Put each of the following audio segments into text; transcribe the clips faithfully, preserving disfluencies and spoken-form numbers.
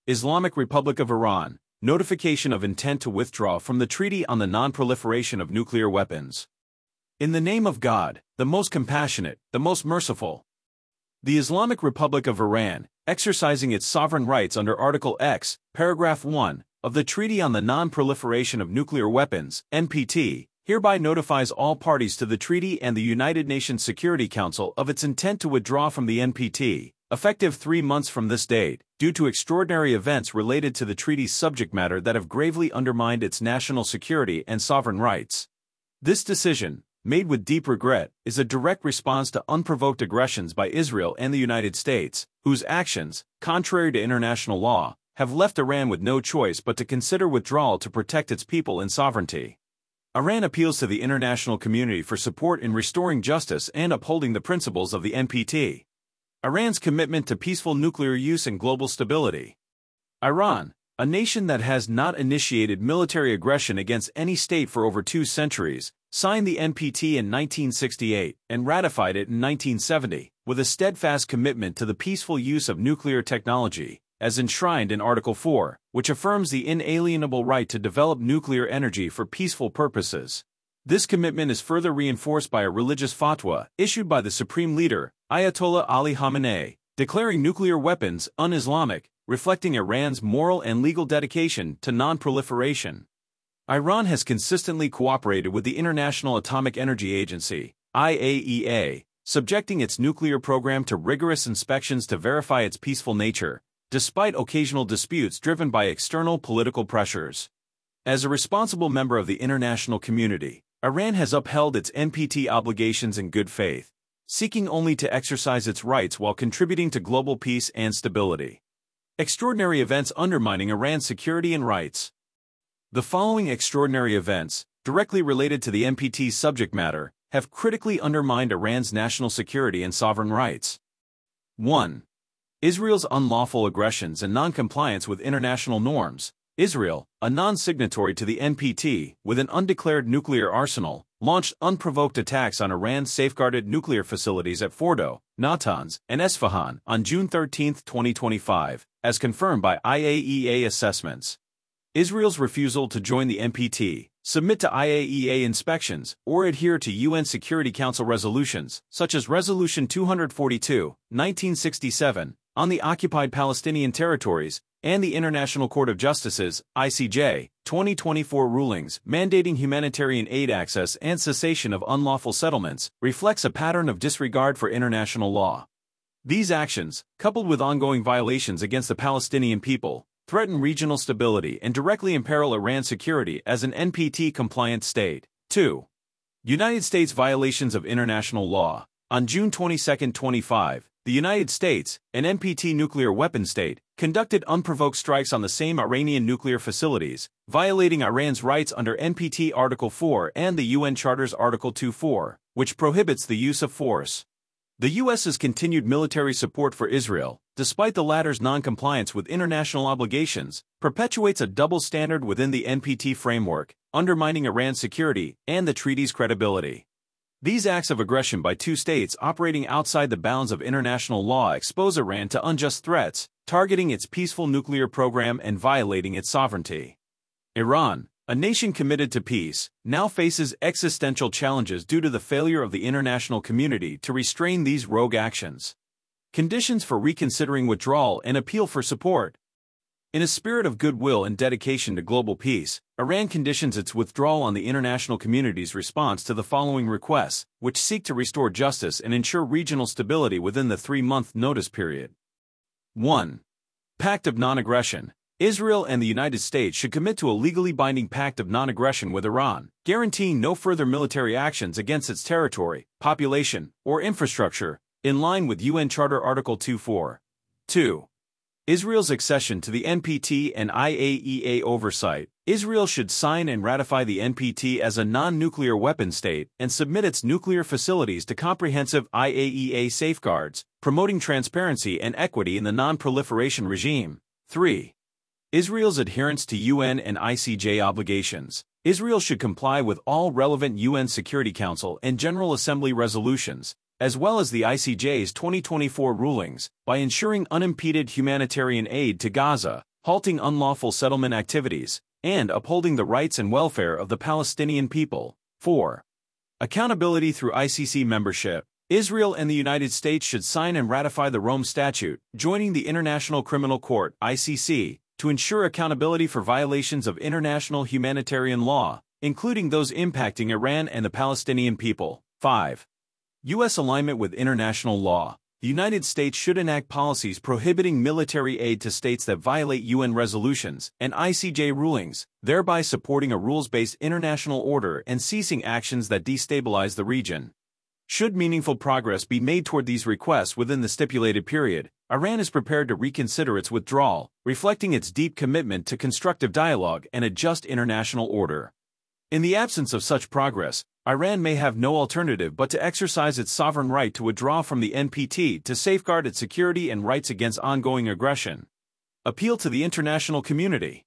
Islamic Republic of Iran, notification of intent to withdraw from the Treaty on the Non-Proliferation of Nuclear Weapons. In the name of God, the most compassionate, the most merciful. The Islamic Republic of Iran, exercising its sovereign rights under Article X, Paragraph one, of the Treaty on the Non-Proliferation of Nuclear Weapons, N P T, hereby notifies all parties to the treaty and the United Nations Security Council of its intent to withdraw from the N P T, effective three months from this date, due to extraordinary events related to the treaty's subject matter that have gravely undermined its national security and sovereign rights. This decision, made with deep regret, is a direct response to unprovoked aggressions by Israel and the United States, whose actions, contrary to international law, have left Iran with no choice but to consider withdrawal to protect its people and sovereignty. Iran appeals to the international community for support in restoring justice and upholding the principles of the N P T. Iran's commitment to peaceful nuclear use and global stability. Iran, a nation that has not initiated military aggression against any state for over two centuries, signed the N P T in nineteen sixty-eight and ratified it in nineteen seventy, with a steadfast commitment to the peaceful use of nuclear technology, as enshrined in Article four, which affirms the inalienable right to develop nuclear energy for peaceful purposes. This commitment is further reinforced by a religious fatwa issued by the Supreme Leader, Ayatollah Ali Khamenei, declaring nuclear weapons un-Islamic, reflecting Iran's moral and legal dedication to non-proliferation. Iran has consistently cooperated with the International Atomic Energy Agency, I A E A, subjecting its nuclear program to rigorous inspections to verify its peaceful nature, despite occasional disputes driven by external political pressures. As a responsible member of the international community, Iran has upheld its N P T obligations in good faith, seeking only to exercise its rights while contributing to global peace and stability. Extraordinary events undermining Iran's security and rights. The following extraordinary events, directly related to the N P T's subject matter, have critically undermined Iran's national security and sovereign rights. one. Israel's unlawful aggressions and non-compliance with international norms. Israel, a non-signatory to the N P T, with an undeclared nuclear arsenal, launched unprovoked attacks on Iran's safeguarded nuclear facilities at Fordo, Natanz, and Esfahan on June thirteenth, twenty twenty-five, as confirmed by I A E A assessments. Israel's refusal to join the N P T, submit to I A E A inspections, or adhere to U N Security Council resolutions, such as Resolution two forty-two, nineteen sixty-seven, on the occupied Palestinian territories, and the International Court of Justice's, I C J, twenty twenty-four rulings mandating humanitarian aid access and cessation of unlawful settlements, reflects a pattern of disregard for international law. These actions, coupled with ongoing violations against the Palestinian people, threaten regional stability and directly imperil Iran's security as an N P T-compliant state. two. United States violations of international law. On June twenty-second, twenty-five, the United States, an N P T nuclear weapon state, conducted unprovoked strikes on the same Iranian nuclear facilities, violating Iran's rights under N P T Article four and the U N Charter's Article two four, which prohibits the use of force. The U S's continued military support for Israel, despite the latter's non-compliance with international obligations, perpetuates a double standard within the N P T framework, undermining Iran's security and the treaty's credibility. These acts of aggression by two states operating outside the bounds of international law expose Iran to unjust threats, targeting its peaceful nuclear program and violating its sovereignty. Iran, a nation committed to peace, now faces existential challenges due to the failure of the international community to restrain these rogue actions. Conditions for reconsidering withdrawal and appeal for support. In a spirit of goodwill and dedication to global peace, Iran conditions its withdrawal on the international community's response to the following requests, which seek to restore justice and ensure regional stability within the three-month notice period. one. Pact of Non-Aggression. Israel and the United States should commit to a legally binding pact of non-aggression with Iran, guaranteeing no further military actions against its territory, population, or infrastructure, in line with U N Charter Article two four. two. Israel's accession to the N P T and I A E A oversight. Israel should sign and ratify the N P T as a non-nuclear weapon state and submit its nuclear facilities to comprehensive I A E A safeguards, promoting transparency and equity in the non-proliferation regime. three. Israel's adherence to U N and I C J obligations. Israel should comply with all relevant U N Security Council and General Assembly resolutions, as well as the I C J's twenty twenty-four rulings, by ensuring unimpeded humanitarian aid to Gaza, halting unlawful settlement activities, and upholding the rights and welfare of the Palestinian people. four. Accountability through I C C membership. Israel and the United States should sign and ratify the Rome Statute, joining the International Criminal Court (I C C), to ensure accountability for violations of international humanitarian law, including those impacting Iran and the Palestinian people. five. U S alignment with international law. The United States should enact policies prohibiting military aid to states that violate U N resolutions and I C J rulings, thereby supporting a rules-based international order and ceasing actions that destabilize the region. Should meaningful progress be made toward these requests within the stipulated period, Iran is prepared to reconsider its withdrawal, reflecting its deep commitment to constructive dialogue and a just international order. In the absence of such progress, Iran may have no alternative but to exercise its sovereign right to withdraw from the N P T to safeguard its security and rights against ongoing aggression. Appeal to the international community.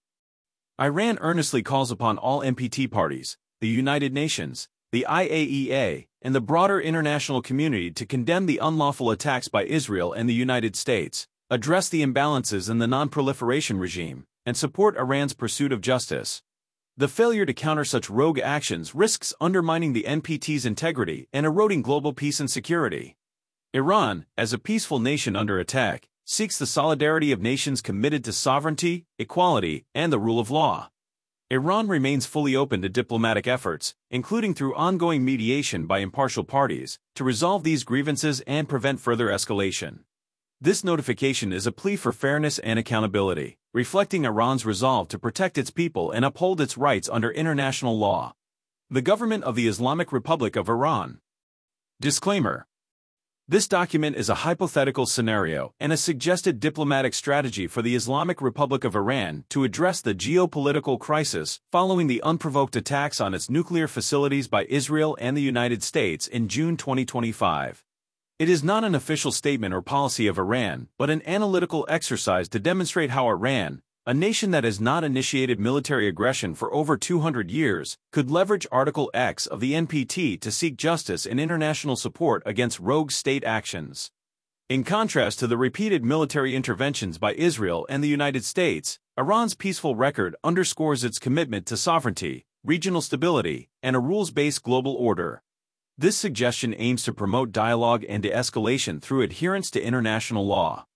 Iran earnestly calls upon all N P T parties, the United Nations, the I A E A, and the broader international community to condemn the unlawful attacks by Israel and the United States, address the imbalances in the non-proliferation regime, and support Iran's pursuit of justice. The failure to counter such rogue actions risks undermining the N P T's integrity and eroding global peace and security. Iran, as a peaceful nation under attack, seeks the solidarity of nations committed to sovereignty, equality, and the rule of law. Iran remains fully open to diplomatic efforts, including through ongoing mediation by impartial parties, to resolve these grievances and prevent further escalation. This notification is a plea for fairness and accountability, reflecting Iran's resolve to protect its people and uphold its rights under international law. The Government of the Islamic Republic of Iran. Disclaimer. This document is a hypothetical scenario and a suggested diplomatic strategy for the Islamic Republic of Iran to address the geopolitical crisis following the unprovoked attacks on its nuclear facilities by Israel and the United States in June twenty twenty-five. It is not an official statement or policy of Iran, but an analytical exercise to demonstrate how Iran, a nation that has not initiated military aggression for over two hundred years, could leverage Article X of the N P T to seek justice and international support against rogue state actions. In contrast to the repeated military interventions by Israel and the United States, Iran's peaceful record underscores its commitment to sovereignty, regional stability, and a rules-based global order. This suggestion aims to promote dialogue and de-escalation through adherence to international law.